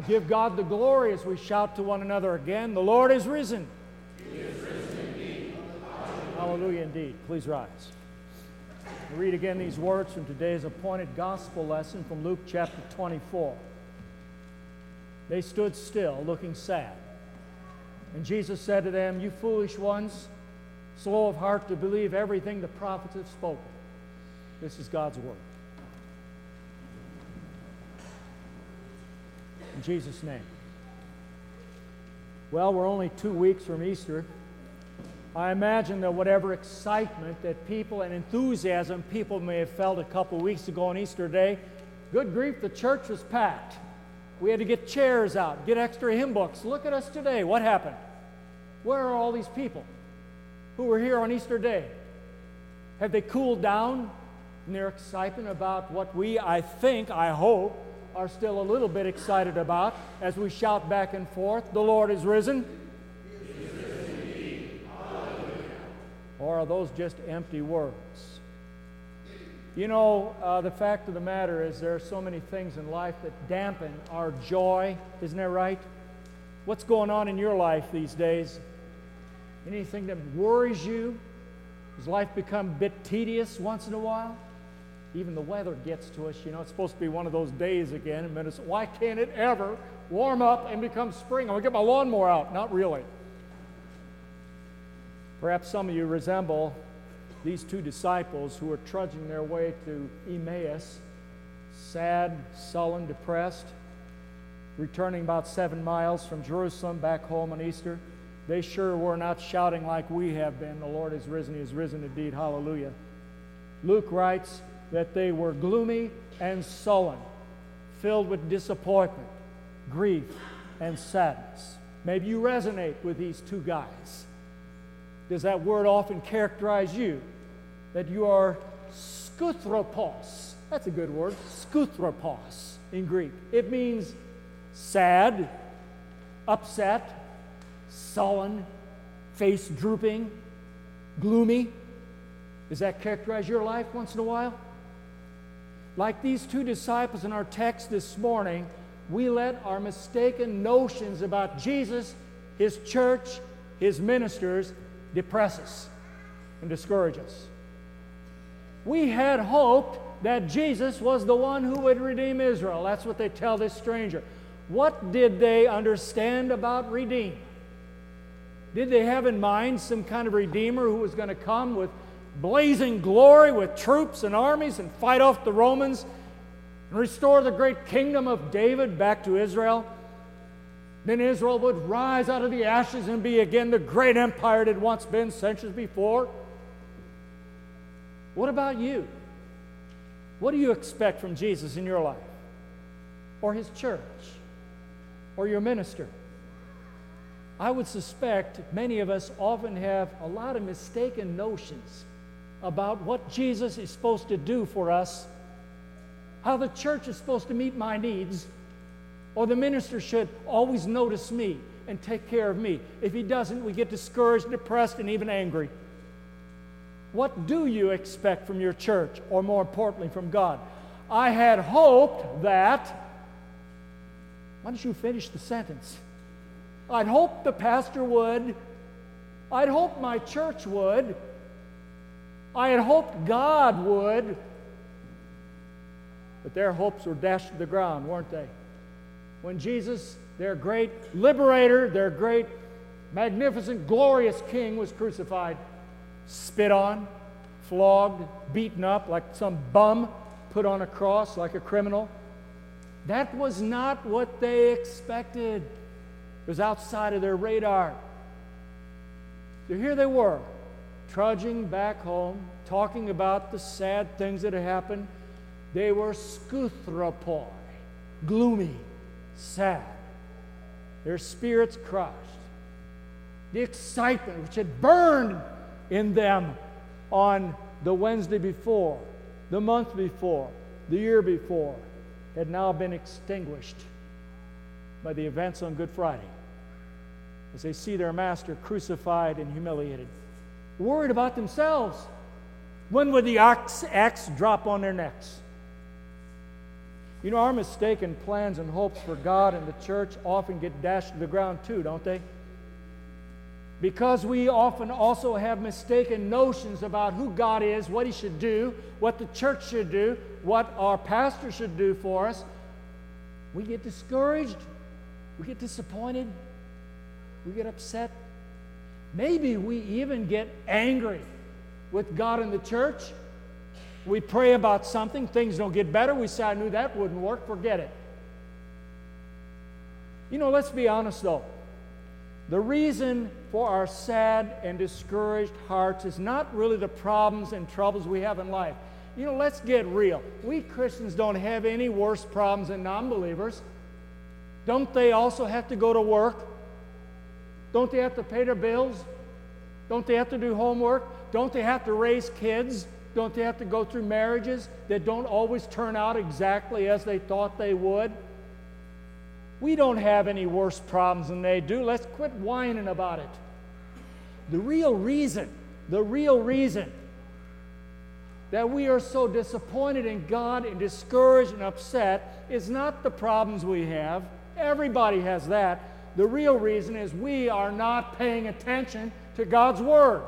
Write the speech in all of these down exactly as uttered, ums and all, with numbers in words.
Now give God the glory as we shout to one another again, the Lord is risen. He is risen indeed. Hallelujah. Hallelujah indeed. Please rise. We'll read again these words from today's appointed gospel lesson from Luke chapter twenty-four. They stood still, looking sad. And Jesus said to them, "You foolish ones, slow of heart to believe everything the prophets have spoken." This is God's word. In Jesus' name. Well, we're only two weeks from Easter. I imagine that whatever excitement that people and enthusiasm people may have felt a couple of weeks ago on Easter Day, good grief, the church was packed. We had to get chairs out, get extra hymn books. Look at us today. What happened? Where are all these people who were here on Easter Day? Have they cooled down in their excitement about what we, I think, I hope, are still a little bit excited about as we shout back and forth, "The Lord is risen"? He is risen indeed. Hallelujah. Or are those just empty words? You know, uh, the fact of the matter is there are so many things in life that dampen our joy. Isn't that right? What's going on in your life these days? Anything that worries you? Does life become a bit tedious once in a while? Even the weather gets to us. You know, it's supposed to be one of those days again in Minnesota. Why can't it ever warm up and become spring? I'm going to get my lawnmower out. Not really. Perhaps some of you resemble these two disciples who were trudging their way to Emmaus, sad, sullen, depressed, returning about seven miles from Jerusalem back home on Easter. They sure were not shouting like we have been, "The Lord is risen, He is risen indeed, hallelujah." Luke writes that they were gloomy and sullen, filled with disappointment, grief, and sadness. Maybe you resonate with these two guys. Does that word often characterize you? That you are skuthropos. That's a good word, skuthropos in Greek. It means sad, upset, sullen, face drooping, gloomy. Does that characterize your life once in a while? Like these two disciples in our text this morning, we let our mistaken notions about Jesus, His church, His ministers depress us and discourage us. We had hoped that Jesus was the one who would redeem Israel. That's what they tell this stranger. What did they understand about redeem? Did they have in mind some kind of redeemer who was going to come with blazing glory with troops and armies and fight off the Romans and restore the great kingdom of David back to Israel? Then Israel would rise out of the ashes and be again the great empire it had once been centuries before. What about you? What do you expect from Jesus in your life? Or His church? Or your minister? I would suspect many of us often have a lot of mistaken notions about what Jesus is supposed to do for us, how the church is supposed to meet my needs, or the minister should always notice me and take care of me. If he doesn't, we get discouraged, depressed, and even angry. What do you expect from your church, or more importantly, from God? I had hoped that... Why don't you finish the sentence? I'd hoped the pastor would. I'd hoped my church would. I had hoped God would. But their hopes were dashed to the ground, weren't they? When Jesus, their great liberator, their great, magnificent, glorious King, was crucified, spit on, flogged, beaten up like some bum, put on a cross like a criminal. That was not what they expected. It was outside of their radar. So here they were, trudging back home, talking about the sad things that had happened. They were skuthropoi, gloomy, sad, their spirits crushed. The excitement which had burned in them on the Wednesday before, the month before, the year before, had now been extinguished by the events on Good Friday as they see their master crucified and humiliated, worried about themselves. When would the axe, axe drop on their necks? You know, our mistaken plans and hopes for God and the church often get dashed to the ground too, don't they? Because we often also have mistaken notions about who God is, what He should do, what the church should do, what our pastor should do for us, we get discouraged, we get disappointed, we get upset. Maybe we even get angry with God and the church. We pray about something, things don't get better, we say, I knew that wouldn't work, forget it. You know, let's be honest though. The reason for our sad and discouraged hearts is not really the problems and troubles we have in life. You know, let's get real. We Christians don't have any worse problems than non-believers. Don't they also have to go to work? Don't they have to pay their bills? Don't they have to do homework? Don't they have to raise kids? Don't they have to go through marriages that don't always turn out exactly as they thought they would? We don't have any worse problems than they do. Let's quit whining about it. The real reason, the real reason that we are so disappointed in God and discouraged and upset is not the problems we have. Everybody has that. The real reason is we are not paying attention to God's Word.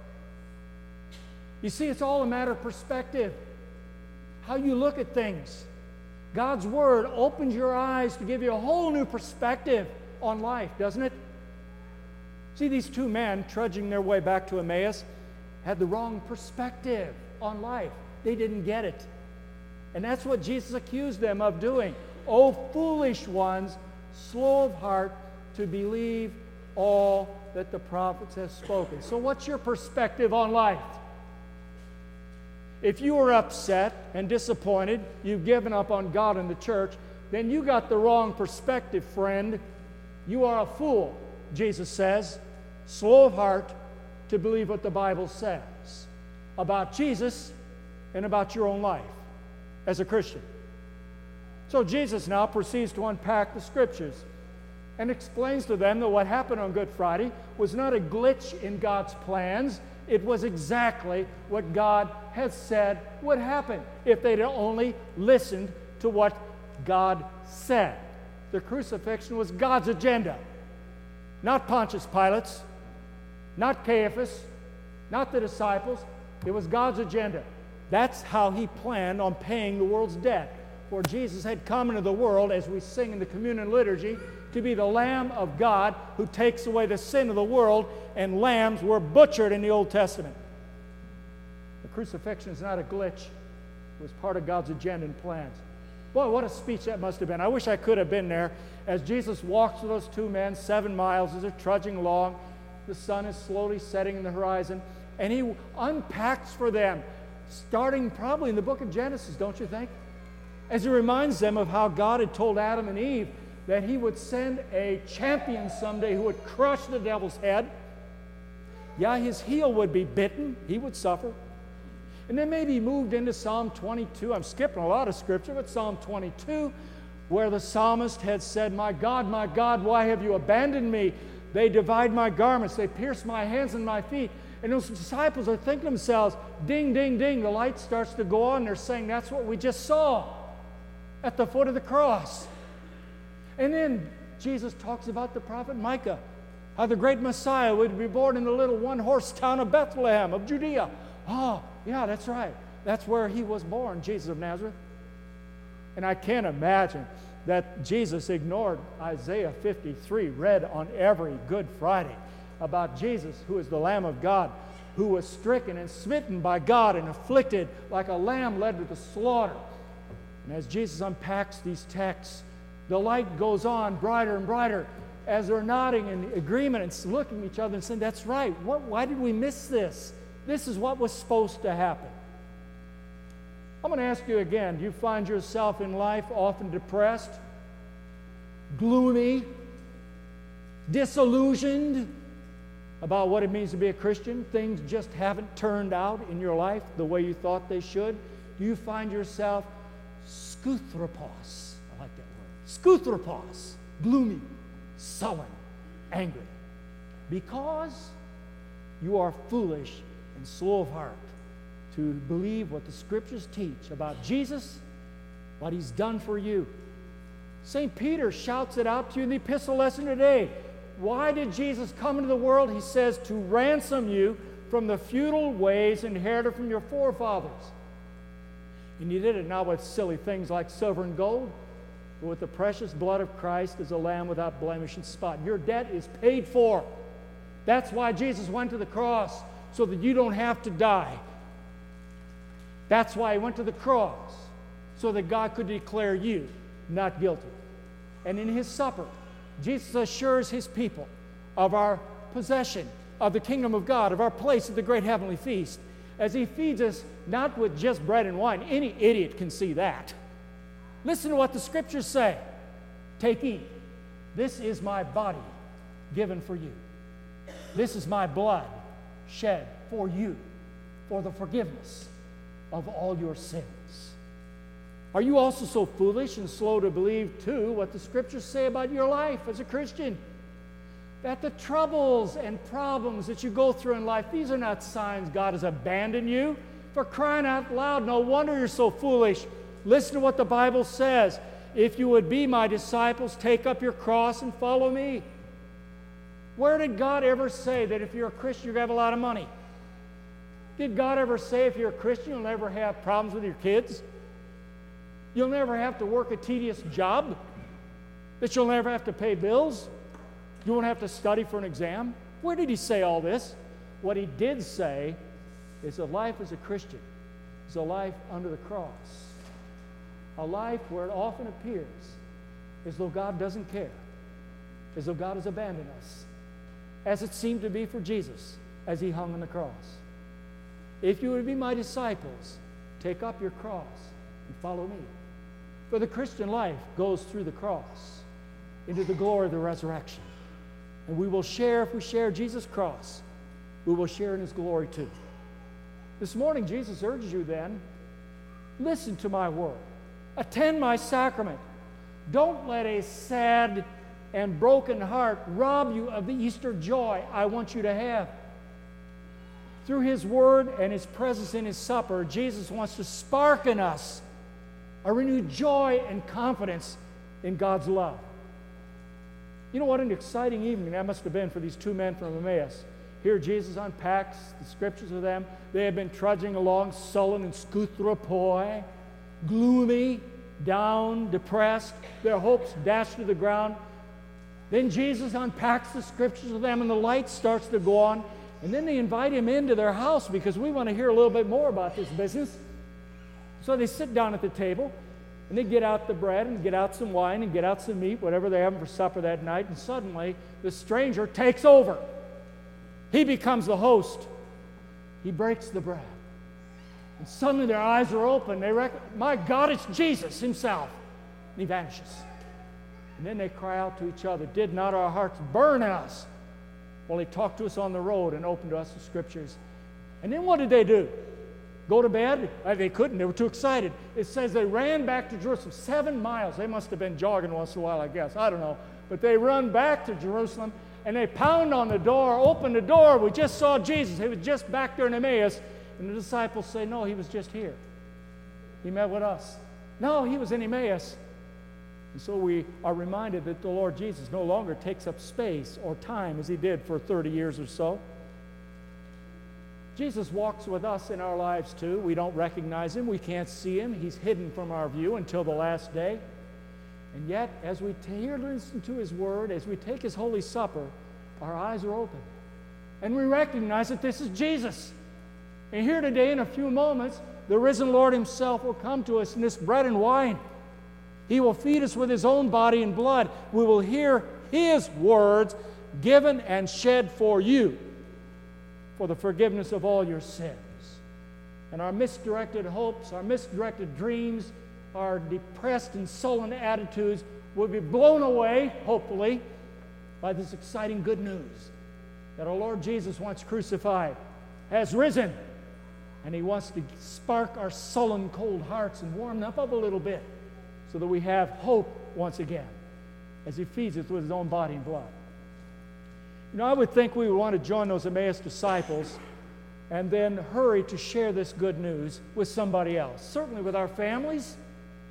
You see, it's all a matter of perspective, how you look at things. God's Word opens your eyes to give you a whole new perspective on life, doesn't it? See, these two men trudging their way back to Emmaus had the wrong perspective on life. They didn't get it. And that's what Jesus accused them of doing. O foolish ones, slow of heart to believe all that the prophets have spoken. So what's your perspective on life? If you are upset and disappointed, you've given up on God and the church, then you got the wrong perspective, friend. You are a fool, Jesus says, slow of heart to believe what the Bible says about Jesus and about your own life as a Christian. So Jesus now proceeds to unpack the Scriptures and explains to them that what happened on Good Friday was not a glitch in God's plans. It was exactly what God had said would happen if they'd only listened to what God said. The crucifixion was God's agenda, not Pontius Pilate's, not Caiaphas, not the disciples. It was God's agenda. That's how He planned on paying the world's debt. For Jesus had come into the world, as we sing in the communion liturgy, to be the Lamb of God who takes away the sin of the world, and lambs were butchered in the Old Testament. The crucifixion is not a glitch. It was part of God's agenda and plans. Boy, what a speech that must have been. I wish I could have been there. As Jesus walks with those two men seven miles as they're trudging along, the sun is slowly setting in the horizon, and He unpacks for them, starting probably in the book of Genesis, don't you think? As He reminds them of how God had told Adam and Eve that He would send a champion someday who would crush the devil's head. Yeah, his heel would be bitten. He would suffer. And then maybe moved into Psalm twenty-two. I'm skipping a lot of scripture, but Psalm twenty-two, where the psalmist had said, My God, my God, why have you abandoned me? They divide my garments. They pierce my hands and my feet. And those disciples are thinking to themselves, ding, ding, ding. The light starts to go on. They're saying, that's what we just saw at the foot of the cross. And then Jesus talks about the prophet Micah, how the great Messiah would be born in the little one-horse town of Bethlehem of Judea. Oh, yeah, that's right. That's where He was born, Jesus of Nazareth. And I can't imagine that Jesus ignored Isaiah fifty-three, read on every Good Friday, about Jesus, who is the Lamb of God, who was stricken and smitten by God and afflicted like a lamb led to the slaughter. And as Jesus unpacks these texts, the light goes on brighter and brighter as they're nodding in agreement and looking at each other and saying, that's right. What, why did we miss this? This is what was supposed to happen. I'm going to ask you again, do you find yourself in life often depressed, gloomy, disillusioned about what it means to be a Christian? Things just haven't turned out in your life the way you thought they should? Do you find yourself skuthropos? I like that word. Skuthropos, gloomy, sullen, angry, because you are foolish and slow of heart to believe what the Scriptures teach about Jesus what He's done for you. Saint Peter shouts it out to you in the epistle lesson today. Why did Jesus come into the world? He says, to ransom you from the futile ways inherited from your forefathers. And He did it not with silly things like silver and gold, but with the precious blood of Christ as a lamb without blemish and spot. Your debt is paid for. That's why Jesus went to the cross, so that you don't have to die. That's why He went to the cross, so that God could declare you not guilty. And in His supper, Jesus assures His people of our possession of the kingdom of God, of our place at the great heavenly feast, as He feeds us not with just bread and wine. Any idiot can see that. Listen to what the Scriptures say. Take, eat. This is my body given for you. This is my blood shed for you for the forgiveness of all your sins. Are you also so foolish and slow to believe, too, what the Scriptures say about your life as a Christian? That the troubles and problems that you go through in life, these are not signs God has abandoned you. For crying out loud, no wonder you're so foolish. Listen to what the Bible says. If you would be my disciples, take up your cross and follow me. Where did God ever say that if you're a Christian, you're going to have a lot of money? Did God ever say if you're a Christian, you'll never have problems with your kids? You'll never have to work a tedious job? That you'll never have to pay bills? You won't have to study for an exam? Where did He say all this? What He did say is a life as a Christian is a life under the cross. A life where it often appears as though God doesn't care, as though God has abandoned us, as it seemed to be for Jesus as He hung on the cross. If you would be my disciples, take up your cross and follow me. For the Christian life goes through the cross into the glory of the resurrection. And we will share, if we share Jesus' cross, we will share in His glory too. This morning, Jesus urges you then, listen to my word. Attend my sacrament. Don't let a sad and broken heart rob you of the Easter joy I want you to have. Through His word and His presence in His supper, Jesus wants to spark in us a renewed joy and confidence in God's love. You know what an exciting evening that must have been for these two men from Emmaus. Here Jesus unpacks the Scriptures with them. They have been trudging along, sullen and scouthropoi, gloomy, down, depressed, their hopes dashed to the ground. Then Jesus unpacks the Scriptures with them, and the light starts to go on. And then they invite Him into their house because we want to hear a little bit more about this business. So they sit down at the table, and they get out the bread and get out some wine and get out some meat, whatever they're having for supper that night, and suddenly the stranger takes over. He becomes the host. He breaks the bread. And suddenly their eyes are open. They rec- my God, it's Jesus Himself. And He vanishes. And then they cry out to each other, did not our hearts burn in us while He talked to us on the road and opened to us the Scriptures? And then what did they do? Go to bed? Uh, They couldn't. They were too excited. It says they ran back to Jerusalem. Seven miles. They must have been jogging once in a while, I guess. I don't know. But they run back to Jerusalem, and they pound on the door, open the door. We just saw Jesus. He was just back there in Emmaus. And the disciples say, no, He was just here. He met with us. No, He was in Emmaus. And so we are reminded that the Lord Jesus no longer takes up space or time as He did for thirty years or so. Jesus walks with us in our lives too. We don't recognize Him. We can't see Him. He's hidden from our view until the last day. And yet, as we hear and listen to His word, as we take His Holy Supper, our eyes are open. And we recognize that this is Jesus. And here today, in a few moments, the risen Lord Himself will come to us in this bread and wine. He will feed us with His own body and blood. We will hear His words given and shed for you for the forgiveness of all your sins. And our misdirected hopes, our misdirected dreams, our depressed and sullen attitudes will be blown away, hopefully, by this exciting good news that our Lord Jesus, once crucified, has risen. And He wants to spark our sullen, cold hearts and warm them up a little bit so that we have hope once again as He feeds us with His own body and blood. You know, I would think we would want to join those Emmaus disciples and then hurry to share this good news with somebody else. Certainly with our families,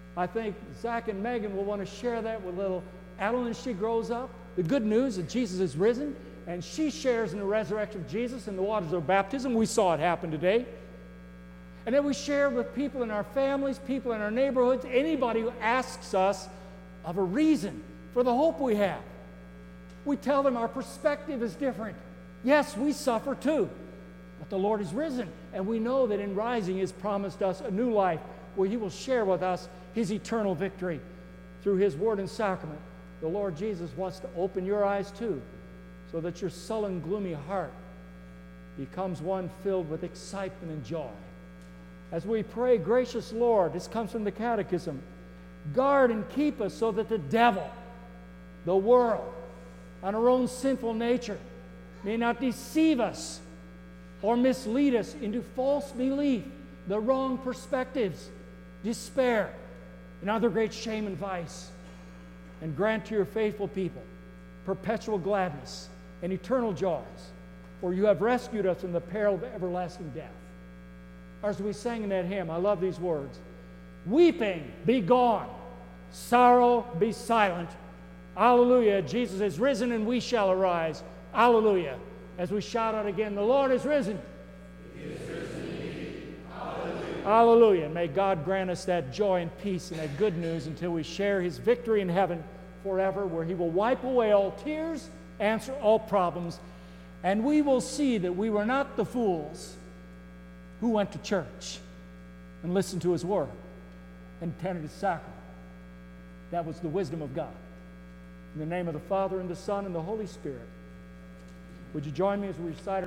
I think Zach and Megan will want to share that with little Adeline as she grows up. The good news that Jesus is risen, and she shares in the resurrection of Jesus in the waters of baptism. We saw it happen today. And then we share with people in our families, people in our neighborhoods, anybody who asks us of a reason for the hope we have. We tell them our perspective is different. Yes, we suffer too, but the Lord is risen, and we know that in rising He has promised us a new life where He will share with us His eternal victory through His word and sacrament. The Lord Jesus wants to open your eyes too, so that your sullen, gloomy heart becomes one filled with excitement and joy. As we pray, gracious Lord, this comes from the Catechism, guard and keep us so that the devil, the world, and our own sinful nature may not deceive us or mislead us into false belief, the wrong perspectives, despair, and other great shame and vice. And grant to your faithful people perpetual gladness and eternal joys, for you have rescued us from the peril of everlasting death. Or as we sang in that hymn, I love these words, weeping be gone, sorrow be silent. Alleluia, Jesus is risen and we shall arise. Alleluia. As we shout out again, the Lord is risen. He is risen indeed. Alleluia. Alleluia. May God grant us that joy and peace and that good news until we share His victory in heaven forever, where He will wipe away all tears, answer all problems, and we will see that we were not the fools who went to church and listened to His word and attended His sacrament. That was the wisdom of God. In the name of the Father, and the Son, and the Holy Spirit, would you join me as we recite our